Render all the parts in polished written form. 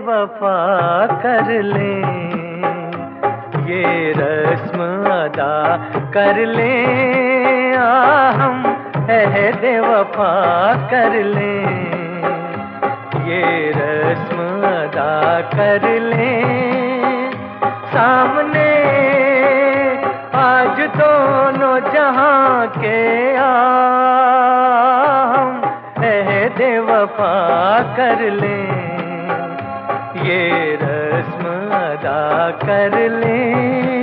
वफा कर लें, ये रस्म अदा कर लें, हम अहद वफा कर लें, ये रस्म अदा कर लें। सामने आज दोनों जहां के हम अहद वफा कर लें, ये रस्म अदा कर लें।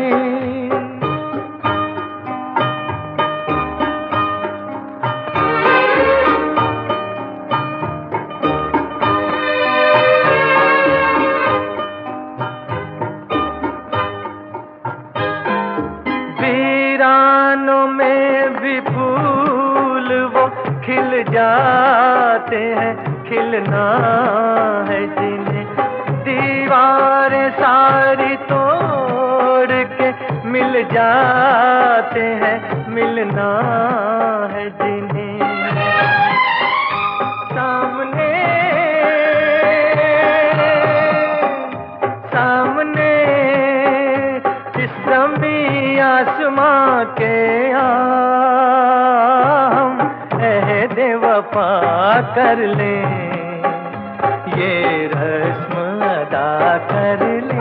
वीरानों में भी फूल वो खिल जाते हैं, खिलना है जिन्हें दीवारें सारी तोड़ के मिल जाते हैं, मिलना है जिन्हें। सामने सामने इस ज़मीं आसमां के हम अहद वफा कर लें, ये रस्म अदा कर लें।